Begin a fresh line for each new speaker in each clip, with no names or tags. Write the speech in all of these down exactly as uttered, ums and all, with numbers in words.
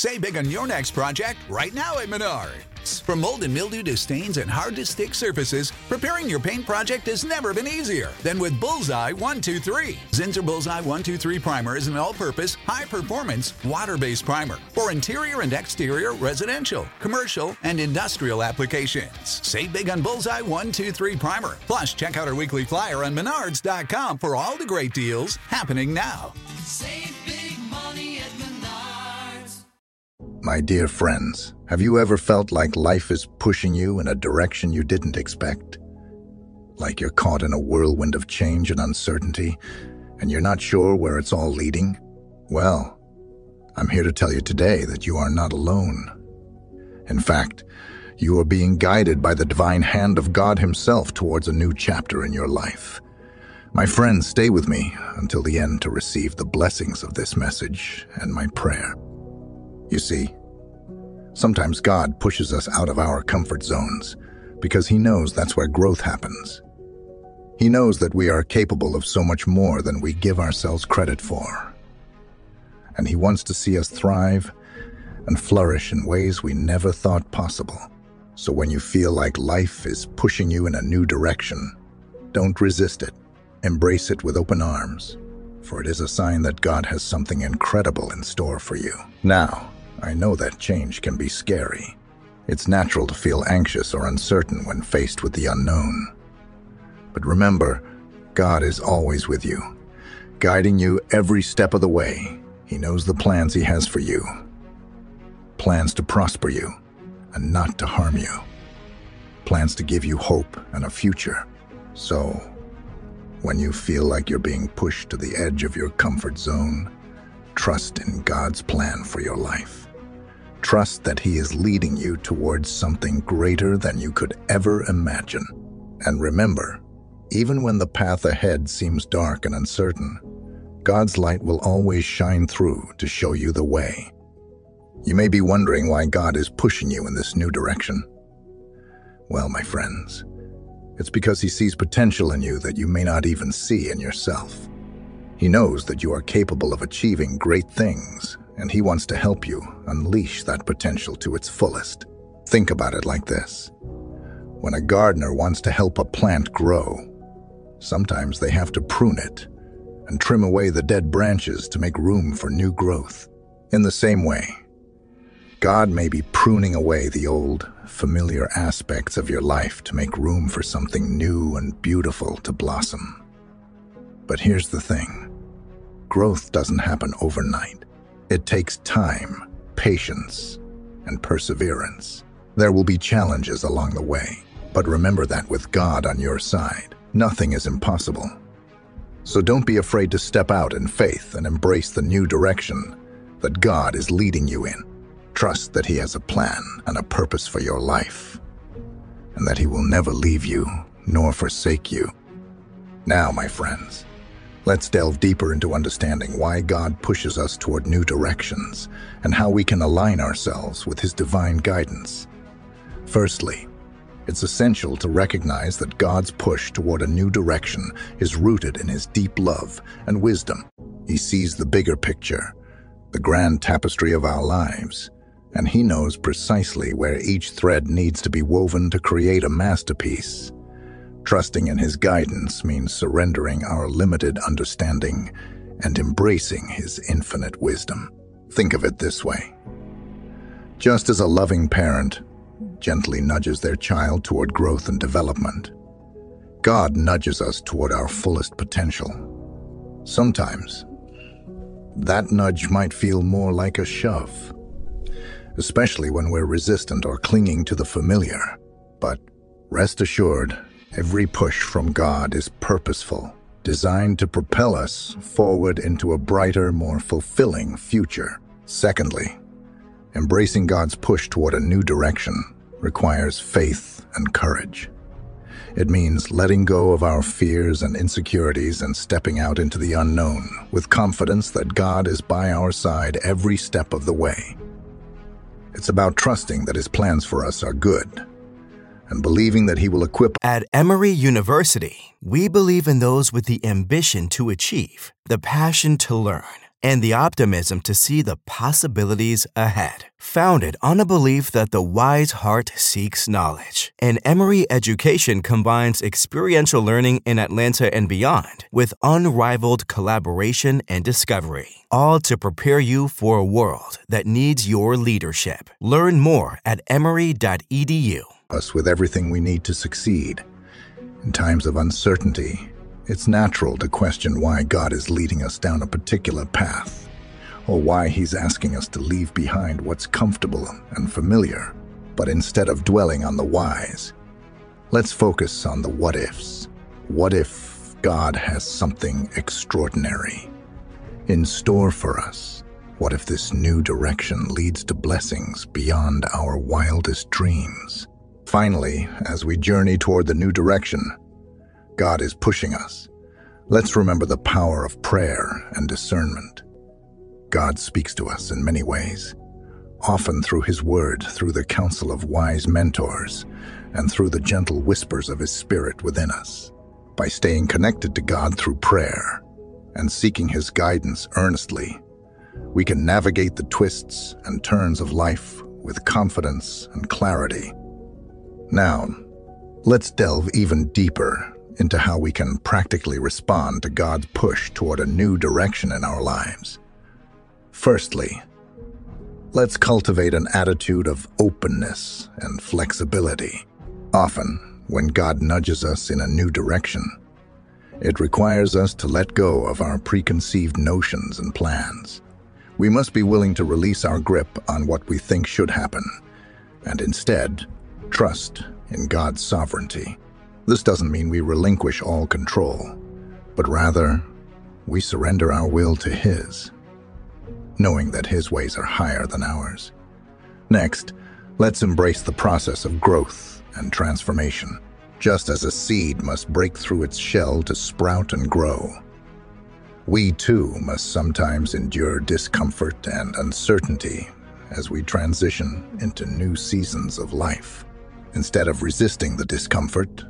Save big on your next project right now at Menards. From mold and mildew to stains and hard-to-stick surfaces, preparing your paint project has never been easier than with Bullseye one two three. Zinsser Bullseye one two three Primer is an all-purpose, high-performance, water-based primer for interior and exterior residential, commercial, and industrial applications. Save big on Bullseye one two three Primer. Plus, check out our weekly flyer on menards dot com for all the great deals happening now.
Save big money at Menards.
My dear friends, have you ever felt like life is pushing you in a direction you didn't expect? Like you're caught in a whirlwind of change and uncertainty, and you're not sure where it's all leading? Well, I'm here to tell you today that you are not alone. In fact, you are being guided by the divine hand of God Himself towards a new chapter in your life. My friends, stay with me until the end to receive the blessings of this message and my prayer. You see, sometimes God pushes us out of our comfort zones because He knows that's where growth happens. He knows that we are capable of so much more than we give ourselves credit for. And He wants to see us thrive and flourish in ways we never thought possible. So when you feel like life is pushing you in a new direction, don't resist it. Embrace it with open arms, for it is a sign that God has something incredible in store for you. Now, I know that change can be scary. It's natural to feel anxious or uncertain when faced with the unknown. But remember, God is always with you, guiding you every step of the way. He knows the plans He has for you. Plans to prosper you and not to harm you. Plans to give you hope and a future. So, when you feel like you're being pushed to the edge of your comfort zone, trust in God's plan for your life. Trust that He is leading you towards something greater than you could ever imagine. And remember, even when the path ahead seems dark and uncertain, God's light will always shine through to show you the way. You may be wondering why God is pushing you in this new direction. Well, my friends, it's because He sees potential in you that you may not even see in yourself. He knows that you are capable of achieving great things, and He wants to help you unleash that potential to its fullest. Think about it like this. When a gardener wants to help a plant grow, sometimes they have to prune it and trim away the dead branches to make room for new growth. In the same way, God may be pruning away the old, familiar aspects of your life to make room for something new and beautiful to blossom. But here's the thing. Growth doesn't happen overnight. It takes time, patience, and perseverance. There will be challenges along the way, but remember that with God on your side, nothing is impossible. So don't be afraid to step out in faith and embrace the new direction that God is leading you in. Trust that He has a plan and a purpose for your life, and that He will never leave you nor forsake you. Now, my friends, let's delve deeper into understanding why God pushes us toward new directions and how we can align ourselves with His divine guidance. Firstly, it's essential to recognize that God's push toward a new direction is rooted in His deep love and wisdom. He sees the bigger picture, the grand tapestry of our lives, and He knows precisely where each thread needs to be woven to create a masterpiece. Trusting in His guidance means surrendering our limited understanding and embracing His infinite wisdom. Think of it this way. Just as a loving parent gently nudges their child toward growth and development, God nudges us toward our fullest potential. Sometimes, that nudge might feel more like a shove, especially when we're resistant or clinging to the familiar. But rest assured, every push from God is purposeful, designed to propel us forward into a brighter, more fulfilling future. Secondly, embracing God's push toward a new direction requires faith and courage. It means letting go of our fears and insecurities and stepping out into the unknown with confidence that God is by our side every step of the way. It's about trusting that His plans for us are good and believing that He will equip.
At Emory University, we believe in those with the ambition to achieve, the passion to learn, and the optimism to see the possibilities ahead. Founded on a belief that the wise heart seeks knowledge, and Emory Education combines experiential learning in Atlanta and beyond with unrivaled collaboration and discovery, all to prepare you for a world that needs your leadership. Learn more at emory dot e d u.
Us with everything we need to succeed. In times of uncertainty, it's natural to question why God is leading us down a particular path, or why He's asking us to leave behind what's comfortable and familiar. But instead of dwelling on the whys, let's focus on the what-ifs. What if God has something extraordinary in store for us? What if this new direction leads to blessings beyond our wildest dreams? Finally, as we journey toward the new direction God is pushing us, let's remember the power of prayer and discernment. God speaks to us in many ways, often through His Word, through the counsel of wise mentors, and through the gentle whispers of His Spirit within us. By staying connected to God through prayer and seeking His guidance earnestly, we can navigate the twists and turns of life with confidence and clarity. Now, let's delve even deeper into how we can practically respond to God's push toward a new direction in our lives. Firstly, let's cultivate an attitude of openness and flexibility. Often, when God nudges us in a new direction, it requires us to let go of our preconceived notions and plans. We must be willing to release our grip on what we think should happen, and instead, trust in God's sovereignty. This doesn't mean we relinquish all control, but rather, we surrender our will to His, knowing that His ways are higher than ours. Next, let's embrace the process of growth and transformation. Just as a seed must break through its shell to sprout and grow, we too must sometimes endure discomfort and uncertainty as we transition into new seasons of life. Instead of resisting the discomfort,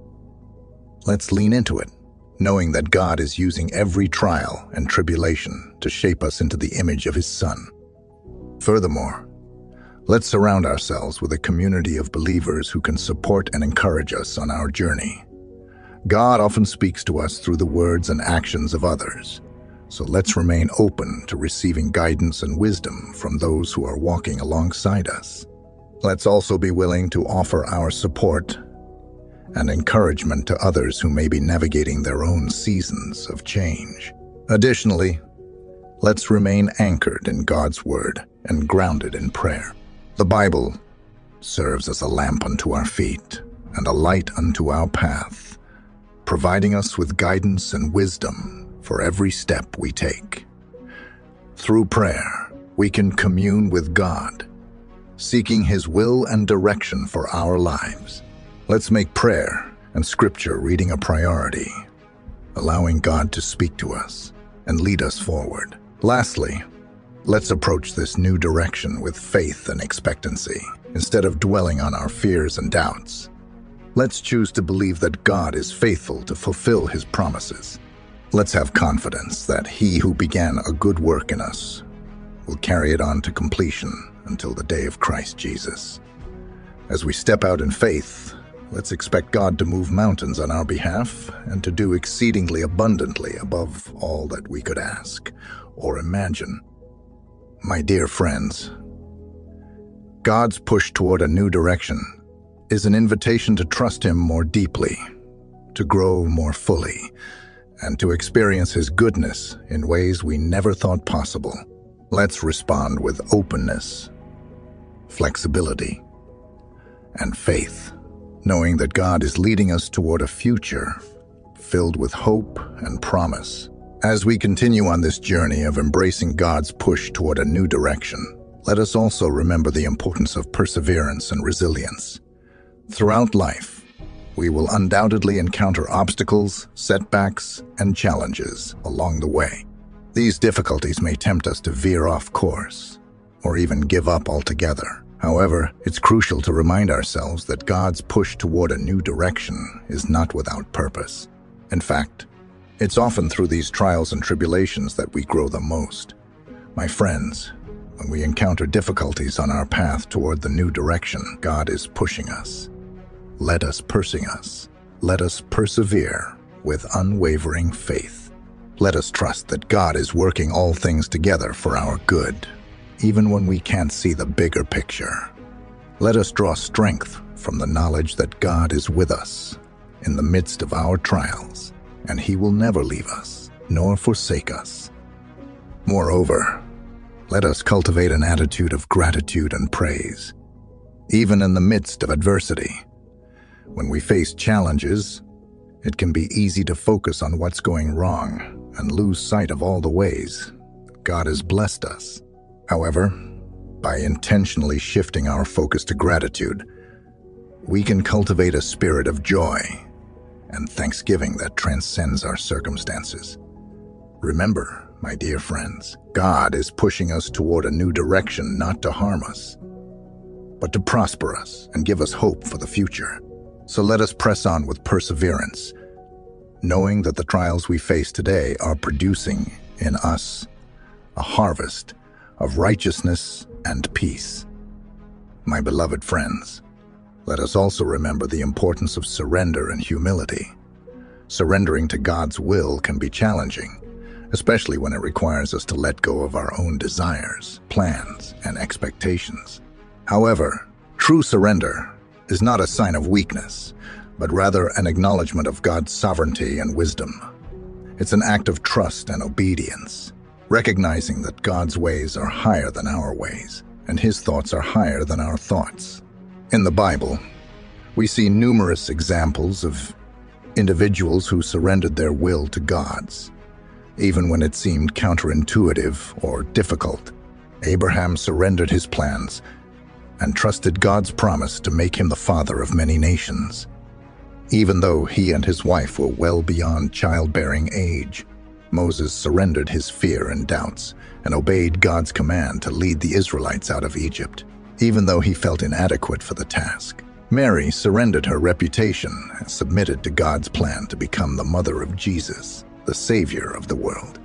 let's lean into it, knowing that God is using every trial and tribulation to shape us into the image of His Son. Furthermore, let's surround ourselves with a community of believers who can support and encourage us on our journey. God often speaks to us through the words and actions of others, so let's remain open to receiving guidance and wisdom from those who are walking alongside us. Let's also be willing to offer our support and encouragement to others who may be navigating their own seasons of change. Additionally, let's remain anchored in God's Word and grounded in prayer. The Bible serves as a lamp unto our feet and a light unto our path, providing us with guidance and wisdom for every step we take. Through prayer, we can commune with God, seeking His will and direction for our lives. Let's make prayer and Scripture reading a priority, allowing God to speak to us and lead us forward. Lastly, let's approach this new direction with faith and expectancy, instead of dwelling on our fears and doubts. Let's choose to believe that God is faithful to fulfill His promises. Let's have confidence that He who began a good work in us will carry it on to completion until the day of Christ Jesus. As we step out in faith, let's expect God to move mountains on our behalf and to do exceedingly abundantly above all that we could ask or imagine. My dear friends, God's push toward a new direction is an invitation to trust Him more deeply, to grow more fully, and to experience His goodness in ways we never thought possible. Let's respond with openness, flexibility, and faith, knowing that God is leading us toward a future filled with hope and promise. As we continue on this journey of embracing God's push toward a new direction, let us also remember the importance of perseverance and resilience. Throughout life, we will undoubtedly encounter obstacles, setbacks, and challenges along the way. These difficulties may tempt us to veer off course, or even give up altogether. However, it's crucial to remind ourselves that God's push toward a new direction is not without purpose. In fact, It's often through these trials and tribulations that we grow the most. My friends, when we encounter difficulties on our path toward the new direction God is pushing us, let us pursue us. Let us persevere with unwavering faith. Let us trust that God is working all things together for our good, even when we can't see the bigger picture. Let us draw strength from the knowledge that God is with us in the midst of our trials, and He will never leave us nor forsake us. Moreover, let us cultivate an attitude of gratitude and praise, even in the midst of adversity. When we face challenges, it can be easy to focus on what's going wrong and lose sight of all the ways God has blessed us. However, by intentionally shifting our focus to gratitude, we can cultivate a spirit of joy and thanksgiving that transcends our circumstances. Remember, my dear friends, God is pushing us toward a new direction, not to harm us, but to prosper us and give us hope for the future. So let us press on with perseverance, knowing that the trials we face today are producing in us a harvest of righteousness and peace. My beloved friends, let us also remember the importance of surrender and humility. Surrendering to God's will can be challenging, especially when it requires us to let go of our own desires, plans, and expectations. However, true surrender is not a sign of weakness, but rather an acknowledgement of God's sovereignty and wisdom. It's an act of trust and obedience, recognizing that God's ways are higher than our ways, and His thoughts are higher than our thoughts. In the Bible, we see numerous examples of individuals who surrendered their will to God's, even when it seemed counterintuitive or difficult. Abraham surrendered his plans and trusted God's promise to make him the father of many nations. Even though he and his wife were well beyond childbearing age, Moses surrendered his fear and doubts and obeyed God's command to lead the Israelites out of Egypt, even though he felt inadequate for the task. Mary surrendered her reputation and submitted to God's plan to become the mother of Jesus, the Savior of the world.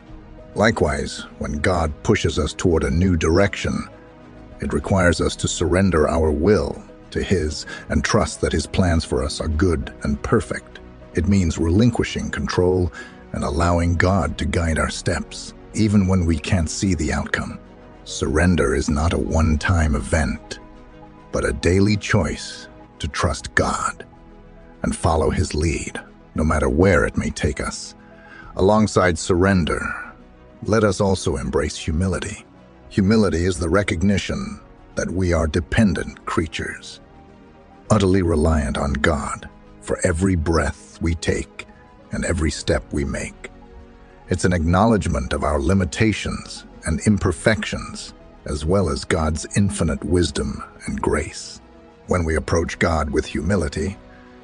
Likewise, when God pushes us toward a new direction, it requires us to surrender our will to His and trust that His plans for us are good and perfect. It means relinquishing control and allowing God to guide our steps, even when we can't see the outcome. Surrender is not a one-time event, but a daily choice to trust God and follow His lead, no matter where it may take us. Alongside surrender, let us also embrace humility. Humility is the recognition that we are dependent creatures, utterly reliant on God for every breath we take and every step we make. It's an acknowledgement of our limitations and imperfections, as well as God's infinite wisdom and grace. When we approach God with humility,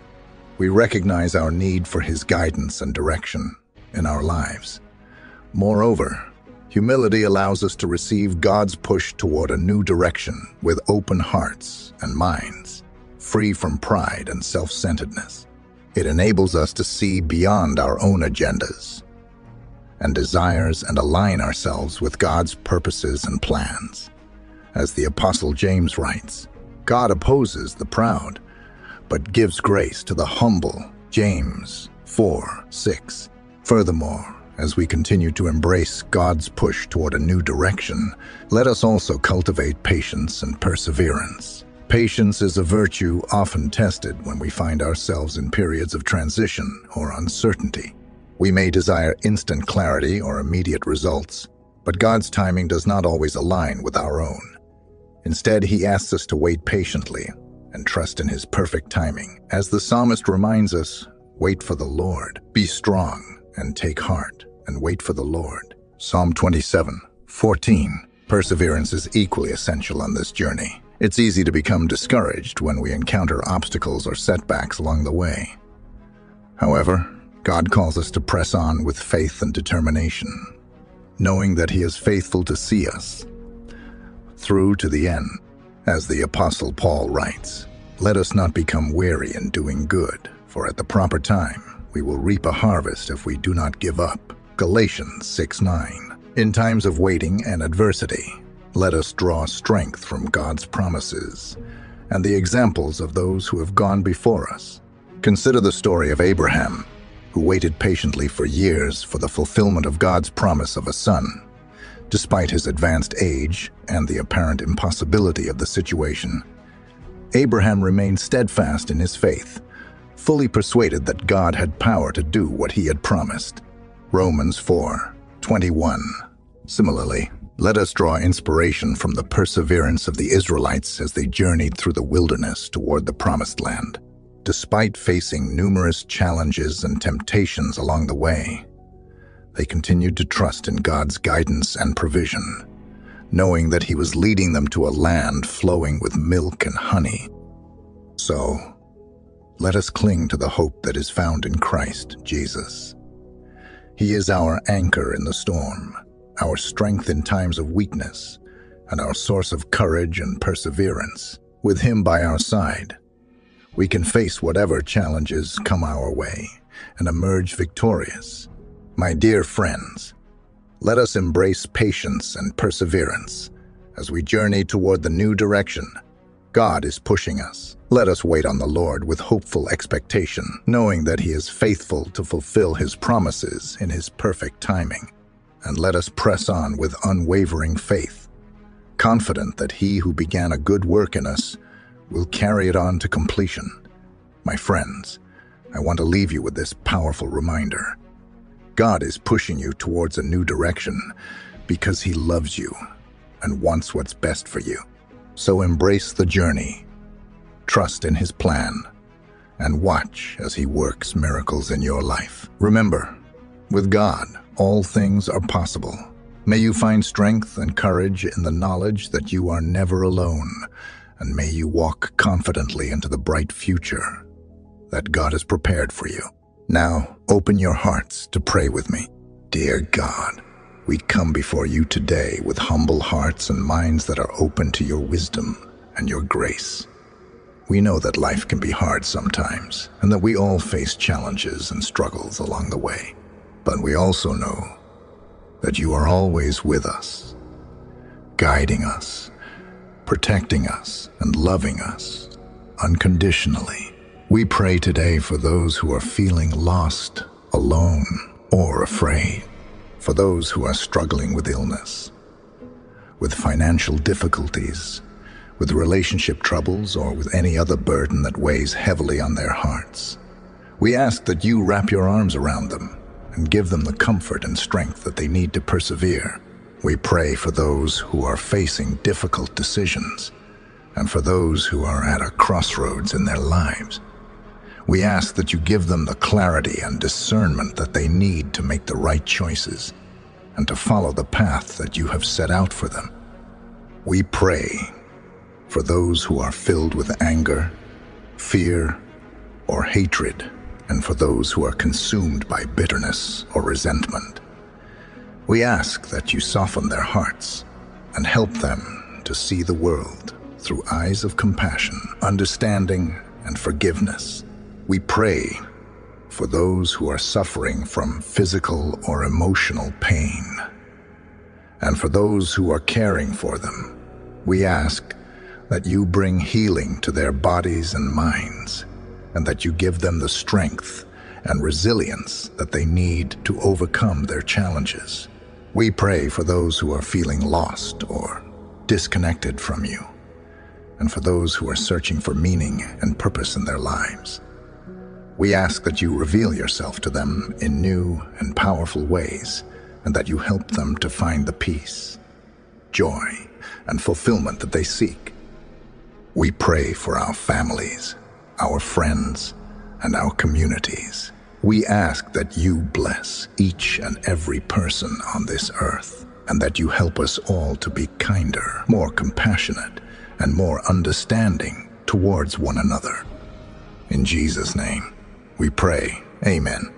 we recognize our need for His guidance and direction in our lives. Moreover, humility allows us to receive God's push toward a new direction with open hearts and minds, free from pride and self-centeredness. It enables us to see beyond our own agendas and desires and align ourselves with God's purposes and plans. As the Apostle James writes, God opposes the proud, but gives grace to the humble. James four six. Furthermore, as we continue to embrace God's push toward a new direction, let us also cultivate patience and perseverance. Patience is a virtue often tested when we find ourselves in periods of transition or uncertainty. We may desire instant clarity or immediate results, but God's timing does not always align with our own. Instead, He asks us to wait patiently and trust in His perfect timing. As the psalmist reminds us, wait for the Lord, be strong and take heart, and wait for the Lord. Psalm twenty-seven fourteen. Perseverance is equally essential on this journey. It's easy to become discouraged when we encounter obstacles or setbacks along the way. However, God calls us to press on with faith and determination, knowing that He is faithful to see us through to the end. As the Apostle Paul writes, let us not become weary in doing good, for at the proper time we will reap a harvest if we do not give up. Galatians six nine. In times of waiting and adversity, let us draw strength from God's promises and the examples of those who have gone before us. Consider the story of Abraham, who waited patiently for years for the fulfillment of God's promise of a son. Despite his advanced age and the apparent impossibility of the situation, Abraham remained steadfast in his faith, fully persuaded that God had power to do what he had promised. Romans four twenty-one. Similarly, let us draw inspiration from the perseverance of the Israelites as they journeyed through the wilderness toward the Promised Land. Despite facing numerous challenges and temptations along the way, they continued to trust in God's guidance and provision, knowing that He was leading them to a land flowing with milk and honey. So, let us cling to the hope that is found in Christ Jesus. He is our anchor in the storm, our strength in times of weakness, and our source of courage and perseverance. With Him by our side, we can face whatever challenges come our way and emerge victorious. My dear friends, let us embrace patience and perseverance as we journey toward the new direction God is pushing us. Let us wait on the Lord with hopeful expectation, knowing that He is faithful to fulfill His promises in His perfect timing. And let us press on with unwavering faith, confident that He who began a good work in us will carry it on to completion. My friends, I want to leave you with this powerful reminder. God is pushing you towards a new direction because He loves you and wants what's best for you. So embrace the journey, trust in His plan, and watch as He works miracles in your life. Remember, with God, all things are possible. May you find strength and courage in the knowledge that you are never alone, and may you walk confidently into the bright future that God has prepared for you. Now, open your hearts to pray with me. Dear God, we come before you today with humble hearts and minds that are open to your wisdom and your grace. We know that life can be hard sometimes, and that we all face challenges and struggles along the way. But we also know that you are always with us, guiding us, protecting us, and loving us unconditionally. We pray today for those who are feeling lost, alone, or afraid, for those who are struggling with illness, with financial difficulties, with relationship troubles, or with any other burden that weighs heavily on their hearts. We ask that you wrap your arms around them and give them the comfort and strength that they need to persevere. We pray for those who are facing difficult decisions and for those who are at a crossroads in their lives. We ask that you give them the clarity and discernment that they need to make the right choices and to follow the path that you have set out for them. We pray for those who are filled with anger, fear, or hatred, and for those who are consumed by bitterness or resentment. We ask that you soften their hearts and help them to see the world through eyes of compassion, understanding, and forgiveness. We pray for those who are suffering from physical or emotional pain, and for those who are caring for them. We ask that you bring healing to their bodies and minds, and that you give them the strength and resilience that they need to overcome their challenges. We pray for those who are feeling lost or disconnected from you, and for those who are searching for meaning and purpose in their lives. We ask that you reveal yourself to them in new and powerful ways, and that you help them to find the peace, joy, and fulfillment that they seek. We pray for our families, our friends, and our communities. We ask that you bless each and every person on this earth, and that you help us all to be kinder, more compassionate, and more understanding towards one another. In Jesus' name, we pray. Amen.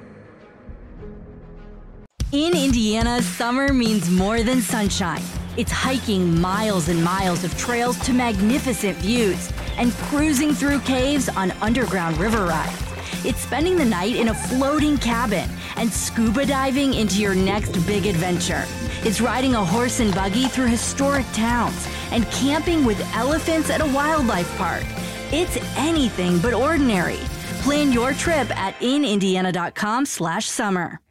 In Indiana, summer means more than sunshine. It's hiking miles and miles of trails to magnificent views and cruising through caves on underground river rides. It's spending the night in a floating cabin and scuba diving into your next big adventure. It's riding a horse and buggy through historic towns and camping with elephants at a wildlife park. It's anything but ordinary. Plan your trip at in indiana dot com slash summer.